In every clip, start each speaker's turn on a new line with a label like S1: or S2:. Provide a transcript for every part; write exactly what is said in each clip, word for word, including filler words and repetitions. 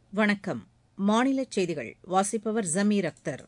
S1: வணக்கம். மாநிலச் செய்திகள் வாசிப்பவர் ஜமீர் அக்தர்.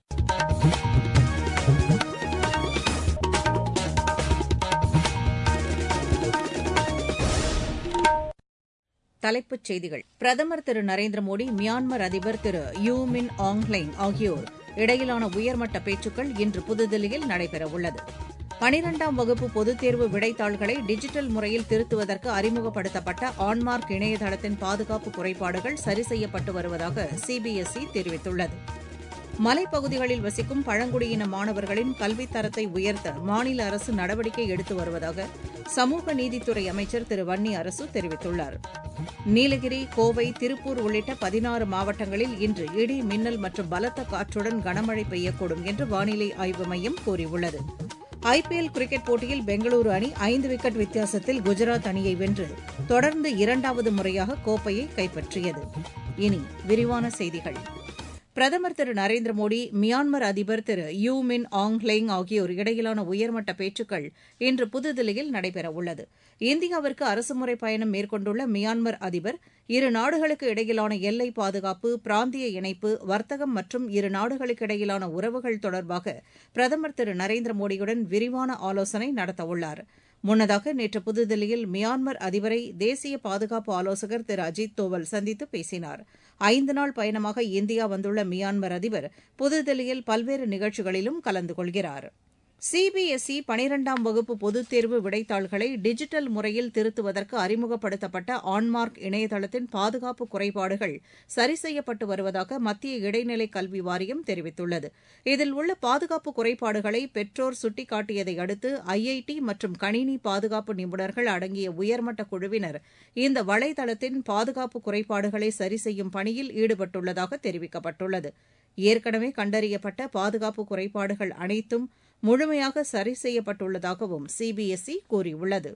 S1: தலைப்புச் செய்திகள். பிரதமர் திரு நரேந்திர மோடி, மியான்மர் அதிபர் திரு யூ மின் ஆங் லைங் ஆகியோர் இடையிலான உயர்மட்ட பேச்சுக்கள் இன்று புதுதில்லியில் நடைபெறவுள்ளது. பனிரெண்டாம் வகுப்பு பொதுத் தேர்வு விடைத்தாள்களை டிஜிட்டல் முறையில் திருத்துவதற்கு அறிமுகப்படுத்தப்பட்ட ஆன்மார்க் இணையதளத்தின் பாதுகாப்பு குறைபாடுகள் சரி செய்யப்பட்டு வருவதாக சிபிஎஸ்இ தெரிவித்துள்ளது. மலைப்பகுதிகளில் வசிக்கும் பழங்குடியின மாணவர்களின் கல்வித் தரத்தை உயர்த்த மாநில அரசு நடவடிக்கை எடுத்து வருவதாக சமூக நீதித்துறை அமைச்சர் திரு வன்னி அரசு தெரிவித்துள்ளார். நீலகிரி, கோவை, திருப்பூர் உள்ளிட்ட பதினாறு மாவட்டங்களில் இன்று இடி, மின்னல் மற்றும் பலத்த காற்றுடன் கனமழை பெய்யக்கூடும் என்று வானிலை ஆய்வு மையம் கூறியுள்ளது. ஐபிஎல் கிரிக்கெட் போட்டியில் பெங்களூரு அணி ஐந்து விக்கெட் வித்தியாசத்தில் குஜராத் அணியை வென்று தொடர்ந்து இரண்டாவது முறையாக கோப்பையை கைப்பற்றியது. இனி விரிவான செய்திகள். பிரதமர் திரு நரேந்திர மோடி, மியான்மர் அதிபர் திரு யூ மின் ஆங் லைங் ஆகியோர் இடையிலான உயர்மட்ட பேச்சுக்கள் இன்று புதுதில்லியில் நடைபெறவுள்ளது. இந்தியாவிற்கு அரசுமுறை பயணம் மேற்கொண்டுள்ள மியான்மர் அதிபர் இரு நாடுகளுக்கு இடையிலான எல்லை பாதுகாப்பு, பிராந்திய இணைப்பு, வர்த்தகம் மற்றும் இரு நாடுகளுக்கு இடையிலான உறவுகள் தொடர்பாக பிரதமர் திரு நரேந்திர மோடியுடன் விரிவான ஆலோசனை நடத்தவுள்ளார். முன்னதாக நேற்று புதுதில்லியில் மியான்மர் அதிபரை தேசிய பாதுகாப்பு ஆலோசகர் திரு அஜித் தோவல் சந்தித்து பேசினார். ஐந்து நாள் பயணமாக இந்தியா வந்துள்ள மியான்மர் அதிபர் புதுதில்லியில் பல்வேறு நிகழ்ச்சிகளிலும் கலந்து கொள்கிறார். சிபிஎஸ்இ பனிரெண்டாம் வகுப்பு பொதுத் தேர்வு விடைத்தாள்களை டிஜிட்டல் முறையில் திருத்துவதற்கு அறிமுகப்படுத்தப்பட்ட ஆன்மார்க் இணையதளத்தின் பாதுகாப்பு குறைபாடுகள் சரி செய்யப்பட்டு வருவதாக மத்திய இடைநிலை கல்வி வாரியம் தெரிவித்துள்ளது. இதில் உள்ள பாதுகாப்பு குறைபாடுகளை பெற்றோர் சுட்டிக்காட்டியதை அடுத்து ஐஐடி மற்றும் கணினி பாதுகாப்பு நிபுணர்கள் அடங்கிய உயர்மட்ட குழுவினர் இந்த வலைதளத்தின் பாதுகாப்பு குறைபாடுகளை சரி செய்யும் பணியில் ஈடுபட்டுள்ளதாக தெரிவிக்கப்பட்டுள்ளது. ஏற்கனவே கண்டறியப்பட்ட பாதுகாப்பு குறைபாடுகள் அனைத்தும் முழுமையாக சரி செய்யப்பட்டுள்ளதாகவும் சிபிஎஸ்இ கூறியுள்ளது.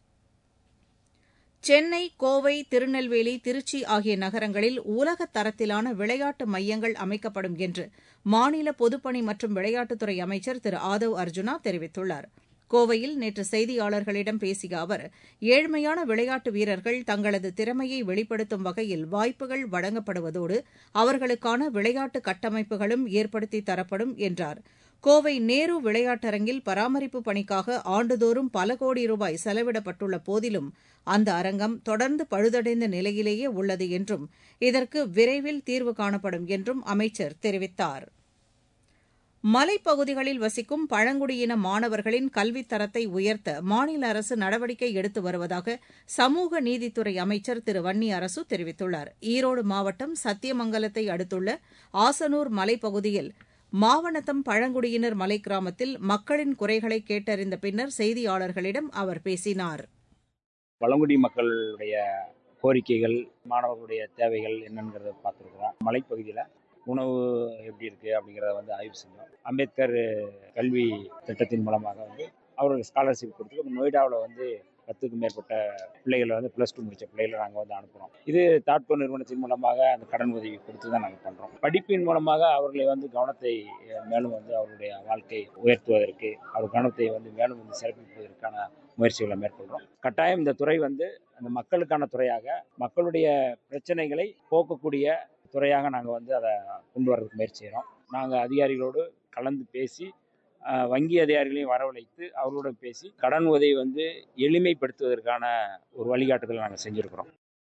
S1: சென்னை, கோவை, திருநெல்வேலி, திருச்சி ஆகிய நகரங்களில் உலகத் தரத்திலான விளையாட்டு மையங்கள் அமைக்கப்படும் என்று மாநில பொதுப்பணி மற்றும் விளையாட்டுத்துறை அமைச்சர் திரு ஆதவ் அர்ஜுனா தெரிவித்துள்ளார். கோவையில் நேற்று செய்தியாளர்களிடம் பேசிய அவர், ஏழ்மையான விளையாட்டு வீரர்கள் தங்களது திறமையை வெளிப்படுத்தும் வகையில் வாய்ப்புகள் வழங்கப்படுவதோடு அவர்களுக்கான விளையாட்டு கட்டமைப்புகளும் ஏற்படுத்தி தரப்படும் என்றார். கோவை நேரு விளையாட்டரங்கில் பராமரிப்பு பணிக்காக ஆண்டுதோறும் பல கோடி ரூபாய் செலவிடப்பட்டுள்ள போதிலும் அந்த அரங்கம் தொடர்ந்து பழுதடைந்த நிலையிலேயே உள்ளது என்றும் இதற்கு விரைவில் தீர்வு காணப்படும் என்றும் அமைச்சர் தெரிவித்தார். மலைப்பகுதிகளில் வசிக்கும் பழங்குடியின மாணவர்களின் கல்வித் தரத்தை உயர்த்த மாநில அரசு நடவடிக்கை எடுத்து வருவதாக சமூக நீதித்துறை அமைச்சர் திரு வன்னி அரசு தெரிவித்துள்ளார். ஈரோடு மாவட்டம் சத்தியமங்கலத்தை அடுத்துள்ள ஆசனூர் மலைப்பகுதியில் மாவனத்தம் பழங்குடியினர் மலை கிராமத்தில் மக்களின் குறைகளை கேட்டறிந்த பின்னர் செய்தியாளர்களிடம் அவர் பேசினார்.
S2: பழங்குடி மக்களுடைய கோரிக்கைகள், மாணவர்களுடைய தேவைகள் என்னங்கிறத பார்த்துருக்குறோம். மலைப்பகுதியில் உணவு எப்படி இருக்குது அப்படிங்கிறத வந்து ஆய்வு செஞ்சோம். அம்பேத்கர் கல்வி திட்டத்தின் மூலமாக வந்து அவர்களுக்கு ஸ்காலர்ஷிப் கொடுத்து நொய்டாவில் வந்து பத்துக்கும் மேற்பட்ட பிள்ளைகளை வந்து ப்ளஸ் டூ முடித்த பிள்ளைகளை நாங்கள் வந்து அனுப்புகிறோம். இது தாட்கோ நிறுவனத்தின் மூலமாக அந்த கடன் உதவி கொடுத்து தான் நாங்கள் பண்ணுறோம். படிப்பின் மூலமாக அவர்களை வந்து கவனத்தை மேலும் வந்து அவருடைய வாழ்க்கை உயர்த்துவதற்கு, அவர் கவனத்தை வந்து மேலும் வந்து சிறப்பிப்பதற்கான முயற்சிகளை மேற்கொள்கிறோம். கட்டாயம் இந்த துறை வந்து அந்த மக்களுக்கான துறையாக, மக்களுடைய பிரச்சனைகளை போக்கக்கூடிய துறையாக நாங்கள் வந்து அதை கொண்டு வர்றதுக்கு முயற்சி செய்கிறோம். நாங்கள் அதிகாரிகளோடு கலந்து பேசி, வங்கி அதிகாரிகளையும் வரவழைத்து அவர்களோட பேசி கடன் உதவி வந்து எளிமைப்படுத்துவதற்கான ஒரு வழிகாட்டுதலை நாங்கள் செஞ்சுருக்கிறோம்.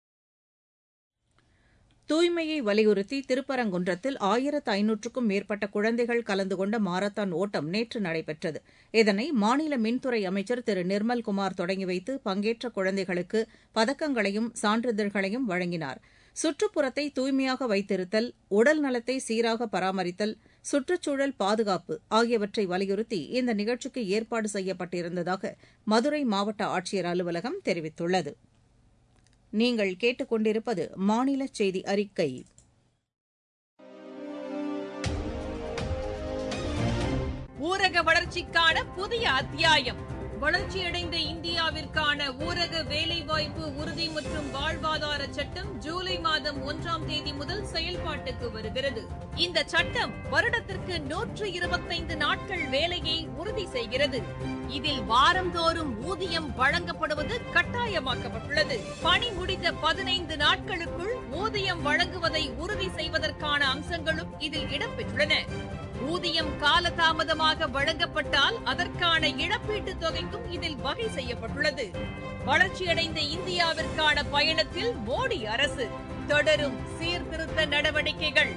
S1: தூய்மையை வலியுறுத்தி திருப்பரங்குன்றத்தில் ஆயிரத்து ஐநூற்றுக்கும் மேற்பட்ட குழந்தைகள் கலந்து கொண்ட மாரத்தான் ஓட்டம் நேற்று நடைபெற்றது. இதனை மாநில மின்துறை அமைச்சர் திரு நிர்மல்குமார் தொடங்கி வைத்து பங்கேற்ற குழந்தைகளுக்கு பதக்கங்களையும் சான்றிதழ்களையும் வழங்கினார். சுற்றுப்புறத்தை தூய்மையாக வைத்திருத்தல், உடல் நலத்தை சீராக பராமரித்தல், சுற்றுச்சூழல் பாதுகாப்பு ஆகியவற்றை வலியுறுத்தி இந்த நிகழ்ச்சிக்கு ஏற்பாடு செய்யப்பட்டிருந்ததாக மதுரை மாவட்ட ஆட்சியர் அலுவலகம் தெரிவித்துள்ளது. நீங்கள் கேட்டுக்கொண்டிருப்பது மாநில செய்தி அறிக்கை.
S3: ஊரக வளர்ச்சிக்கான புதிய அத்தியாயம். வளர்ச்சியடைந்த இந்தியாவிற்கான ஊரக வேலைவாய்ப்பு உறுதி மற்றும் வாழ்வாதார சட்டம் ஜூலை மாதம் ஒன்றாம் தேதி முதல் செயல்பாட்டுக்கு வருகிறது. இந்த சட்டம் வருடத்திற்கு நூற்று இருபத்தைந்து நாட்கள் வேலையை உறுதி செய்கிறது. இதில் வாரந்தோறும் ஊதியம் வழங்கப்படுவது கட்டாயமாக்கப்பட்டுள்ளது. பணி முடிந்த பதினைந்து நாட்களுக்குள் ஊதியம் வழங்குவதை உறுதி செய்வதற்கான அம்சங்களும் இதில் இடம்பெற்றுள்ளன. ஊதியம் காலதாமதமாக வழங்கப்பட்டால் அதற்கான இழப்பீட்டுத் தொகைக்கும் இதில் வகை செய்யப்பட்டுள்ளது. வளர்ச்சியடைந்த இந்தியாவிற்கான பயணத்தில் மோடி அரசு தொடரும் சீர்திருத்த நடவடிக்கைகள்.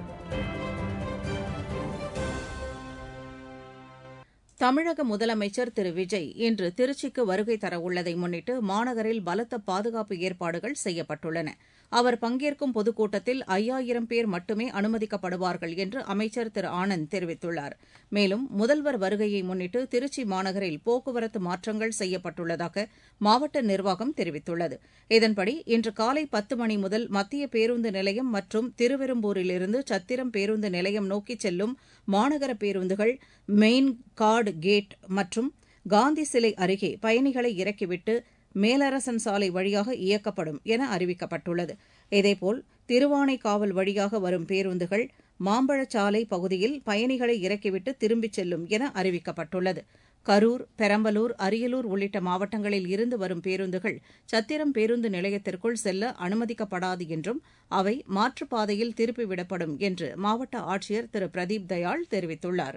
S1: தமிழக முதலமைச்சர் திரு விஜய் இன்று திருச்சிக்கு வருகை தரவுள்ளதை முன்னிட்டு மாநகரில் பலத்த பாதுகாப்பு ஏற்பாடுகள் செய்யப்பட்டுள்ளன. அவர் பங்கேற்கும் பொதுக்கூட்டத்தில் ஐயாயிரம் பேர் மட்டுமே அனுமதிக்கப்படுவார்கள் என்று அமைச்சர் திரு ஆனந்த் தெரிவித்துள்ளார். மேலும் முதல்வர் வருகையை முன்னிட்டு திருச்சி மாநகரில் போக்குவரத்து மாற்றங்கள் செய்யப்பட்டுள்ளதாக மாவட்ட நிர்வாகம் தெரிவித்துள்ளது. இதன்படி இன்று காலை பத்து மணி முதல் மத்திய பேருந்து நிலையம் மற்றும் திருவெரும்பூரிலிருந்து சத்திரம் பேருந்து நிலையம் நோக்கி செல்லும் மாநகர பேருந்துகள் மெயின் கார்டு கேட் மற்றும் காந்தி சிலை அருகே பயணிகளை இறக்கிவிட்டு மேலரசன் சாலை வழியாக இயக்கப்படும் என அறிவிக்கப்பட்டுள்ளது. இதேபோல் திருவானைக்காவல் வழியாக வரும் பேருந்துகள் மாம்பழச்சாலை பகுதியில் பயணிகளை இறக்கிவிட்டு திரும்பிச் செல்லும் என அறிவிக்கப்பட்டுள்ளது. கரூர், பெரம்பலூர், அரியலூர் உள்ளிட்ட மாவட்டங்களில் இருந்து வரும் பேருந்துகள் சத்திரம் பேருந்து நிலையத்திற்குள் செல்ல அனுமதிக்கப்படாது என்றும் அவை மாற்றுப்பாதையில் திருப்பிவிடப்படும் என்று மாவட்ட ஆட்சியர் திரு பிரதீப் தயாள் தெரிவித்துள்ளார்.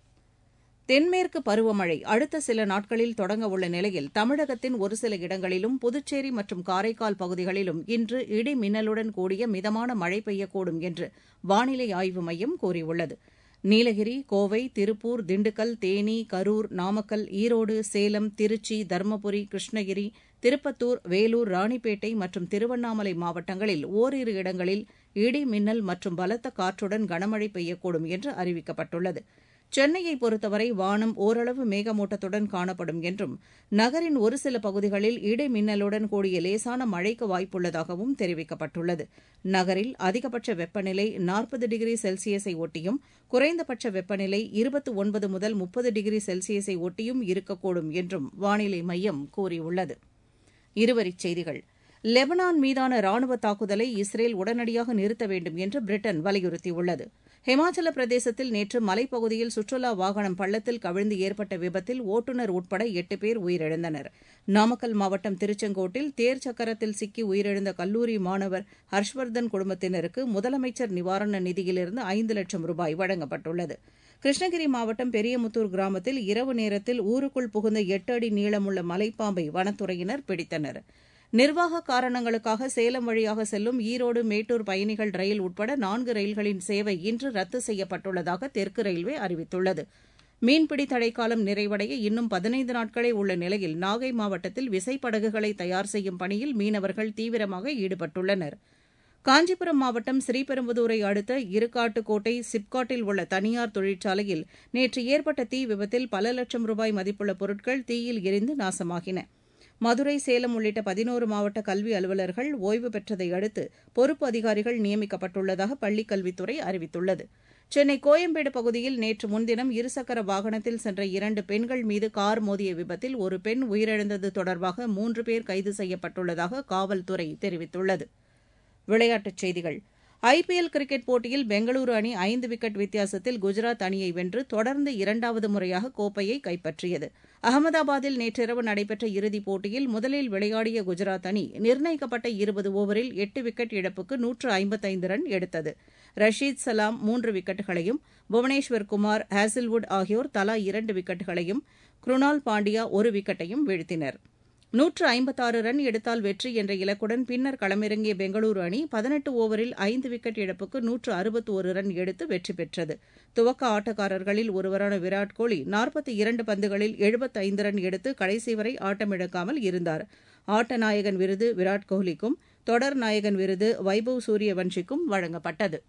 S1: தென்மேற்கு பருவமழை அடுத்த சில நாட்களில் தொடங்க உள்ள நிலையில் தமிழகத்தின் ஒரு சில இடங்களிலும் புதுச்சேரி மற்றும் காரைக்கால் பகுதிகளிலும் இன்று இடி மின்னலுடன் கூடிய மிதமான மழை பெய்யக்கூடும் என்று வானிலை ஆய்வு மையம் கூறியுள்ளது. நீலகிரி, கோவை, திருப்பூர், திண்டுக்கல், தேனி, கரூர், நாமக்கல், ஈரோடு, சேலம், திருச்சி, தருமபுரி, கிருஷ்ணகிரி, திருப்பத்தூர், வேலூர், ராணிப்பேட்டை மற்றும் திருவண்ணாமலை மாவட்டங்களில் ஓரிரு இடங்களில் இடி மின்னல் மற்றும் பலத்த காற்றுடன் கனமழை பெய்யக்கூடும் என்று அறிவிக்கப்பட்டுள்ளது. சென்னையை பொறுத்தவரை வானம் ஓரளவு மேகமூட்டத்துடன் காணப்படும் என்றும் நகரின் ஒரு சில பகுதிகளில் இடி மின்னலுடன் கூடிய லேசான மழைக்கு வாய்ப்புள்ளதாகவும் தெரிவிக்கப்பட்டுள்ளது. நகரில் அதிகபட்ச வெப்பநிலை நாற்பது டிகிரி செல்சியஸை ஒட்டியும் குறைந்தபட்ச வெப்பநிலை இருபத்தி ஒன்பது முதல் முப்பது டிகிரி செல்சியஸை ஒட்டியும் இருக்கக்கூடும் என்றும் வானிலை மையம் கூறியுள்ளது. இருவரிச் செய்திகள். லெபனான் மீதான ராணுவ தாக்குதலை இஸ்ரேல் உடனடியாக நிறுத்த வேண்டும் என்று பிரிட்டன் வலியுறுத்தியுள்ளது. ஹிமாச்சல பிரதேசத்தில் நேற்று மலைப்பகுதியில் சுற்றுலா வாகனம் பள்ளத்தில் கவிழ்ந்து ஏற்பட்ட விபத்தில் ஓட்டுநர் உட்பட எட்டு பேர் உயிரிழந்தனர். நாமக்கல் மாவட்டம் திருச்செங்கோட்டில் தேர் சக்கரத்தில் சிக்கி உயிரிழந்த கல்லூரி மாணவர் ஹர்ஷ்வர்தன் குடும்பத்தினருக்கு முதலமைச்சர் நிவாரண நிதியிலிருந்து ஐந்து லட்சம் ரூபாய் வழங்கப்பட்டுள்ளது. கிருஷ்ணகிரி மாவட்டம் பெரியமுத்தூர் கிராமத்தில் இரவு நேரத்தில் ஊருக்குள் புகுந்த எட்டு அடி நீளமுள்ள மலைப்பாம்பை வனத்துறையினர் பிடித்தனர். நிர்வாக காரணங்களுக்காக சேலம் வழியாக செல்லும் ஈரோடு மேட்டூர் பயணிகள் ரயில் உட்பட நான்கு ரயில்களின் சேவை இன்று ரத்து செய்யப்பட்டுள்ளதாக தெற்கு ரயில்வே அறிவித்துள்ளது. மீன்பிடி தடைக்காலம் நிறைவடைய இன்னும் பதினைந்து நாட்களே உள்ள நிலையில் நாகை மாவட்டத்தில் விசைப்படகுகளை தயார் செய்யும் பணியில் மீனவர்கள் தீவிரமாக ஈடுபட்டுள்ளனர். காஞ்சிபுரம் மாவட்டம் ஸ்ரீபெரும்புதூரை அடுத்த இருக்காட்டுக்கோட்டை சிப்காட்டில் உள்ள தனியார் தொழிற்சாலையில் நேற்று ஏற்பட்ட தீ விபத்தில் பல லட்சம் ரூபாய் மதிப்புள்ள பொருட்கள் தீயில் எரிந்து நாசமாகின. மதுரை, சேலம் உள்ளிட்ட பதினோரு மாவட்ட கல்வி அலுவலர்கள் ஓய்வு பெற்றதை அடுத்து பொறுப்பு அதிகாரிகள் நியமிக்கப்பட்டுள்ளதாக பள்ளிக் கல்வித்துறை அறிவித்துள்ளது. சென்னை கோயம்பேடு பகுதியில் நேற்று முன்தினம் இருசக்கர வாகனத்தில் சென்ற இரண்டு பெண்கள் மீது கார் மோதிய விபத்தில் ஒரு பெண் உயிரிழந்தது தொடர்பாக மூன்று பேர் கைது செய்யப்பட்டுள்ளதாக காவல்துறை தெரிவித்துள்ளது. விளையாட்டுச் செய்திகள். ஐபிஎல் கிரிக்கெட் போட்டியில் பெங்களூரு அணி ஐந்து விக்கெட் வித்தியாசத்தில் குஜராத் அணியை வென்று தொடர்ந்து இரண்டாவது முறையாக கோப்பையை கைப்பற்றியது. அகமதாபாத்தில் நேற்றிரவு நடைபெற்ற இறுதிப் போட்டியில் முதலில் விளையாடிய குஜராத் அணி நிர்ணயிக்கப்பட்ட இருபது ஓவரில் எட்டு விக்கெட் இழப்புக்கு நூற்று ஐம்பத்தைந்து ரன் எடுத்தது. ரஷீத் சலாம் மூன்று விக்கெட்டுகளையும் புவனேஸ்வர் குமார், ஹேசில்வுட் ஆகியோர் தலா இரண்டு விக்கெட்டுகளையும் குருணால் பாண்டியா ஒரு விக்கெட்டையும் வீழ்த்தினர். நூற்று ஐம்பத்தாறு ரன் எடுத்தால் வெற்றி என்ற இலக்குடன் பின்னர் களமிறங்கிய பெங்களூரு அணி பதினெட்டு ஓவரில் ஐந்து விக்கெட் இழப்புக்கு நூற்று அறுபத்தொரு ரன் எடுத்து வெற்றி பெற்றது. துவக்க ஆட்டக்காரர்களில் ஒருவரான விராட் கோலி நாற்பத்தி இரண்டு பந்துகளில் எழுபத்தைந்து ரன் எடுத்து கடைசி வரை ஆட்டமிழக்காமல் இருந்தார். ஆட்ட நாயகன் விருது விராட் கோலிக்கும் தொடர் நாயகன் விருது வைபவ் சூரியவன்ஷிக்கும் வழங்கப்பட்டது.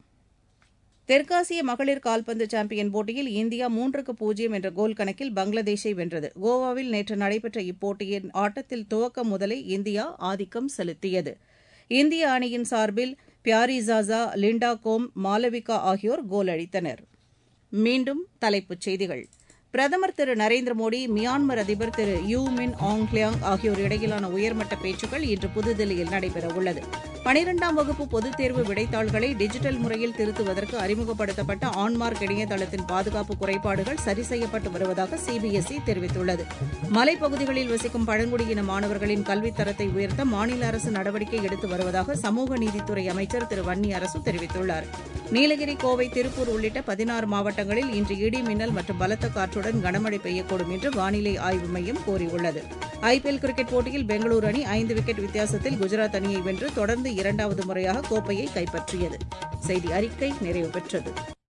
S1: தெற்காசிய மகளிர் கால்பந்து சாம்பியன் போட்டியில் இந்தியா மூன்றுக்கு பூஜ்ஜியம் என்ற கோல் கணக்கில் பங்களாதேஷை வென்றது. கோவாவில் நேற்று நடைபெற்ற இப்போட்டியின் ஆட்டத்தில் துவக்கம் முதலே இந்தியா ஆதிக்கம் செலுத்தியது. இந்திய அணியின் சார்பில் பியாரிசாசா, லிண்டா கோம், மாலவிகா ஆகியோர் கோல் அடித்தனர். மீண்டும் தலைப்புச் செய்திகள். பிரதமர் திரு நரேந்திர மோடி மியான்மர் அதிபர் திரு யூ மின் ஆங் லியாங் ஆகியோர் இடையிலான உயர்மட்ட பேச்சுக்கள் இன்று புதுதில்லியில் நடைபெறவுள்ளது. பனிரெண்டாம் வகுப்பு பொதுத் தேர்வு விடைத்தாள்களை டிஜிட்டல் முறையில் திருத்துவதற்கு அறிமுகப்படுத்தப்பட்ட ஆன்மார்க் இணையதளத்தின் பாதுகாப்பு குறைபாடுகள் சரி செய்யப்பட்டு வருவதாக சிபிஎஸ்இ தெரிவித்துள்ளது. மலைப்பகுதிகளில் வசிக்கும் பழங்குடியின மாணவர்களின் கல்வித் தரத்தை உயர்த்த மாநில அரசு நடவடிக்கை எடுத்து வருவதாக சமூக நீதித்துறை அமைச்சர் திரு வன்னி அரசு தெரிவித்துள்ளார். நீலகிரி, கோவை, திருப்பூர் உள்ளிட்ட பதினாறு மாவட்டங்களில் இன்று இடி மின்னல் மற்றும் பலத்த காற்றுடன் கனமழை பெய்யக்கூடும் என்று வானிலை ஆய்வு மையம் கூறியுள்ளது. ஐபிஎல் கிரிக்கெட் போட்டியில் பெங்களூரு அணி ஐந்து விக்கெட் வித்தியாசத்தில் குஜராத் அணியை வென்று தொடர்ந்து இரண்டாவது முறையாக கோப்பையை கைப்பற்றியது. செய்தி அறிக்கை நிறைவு பெற்றது.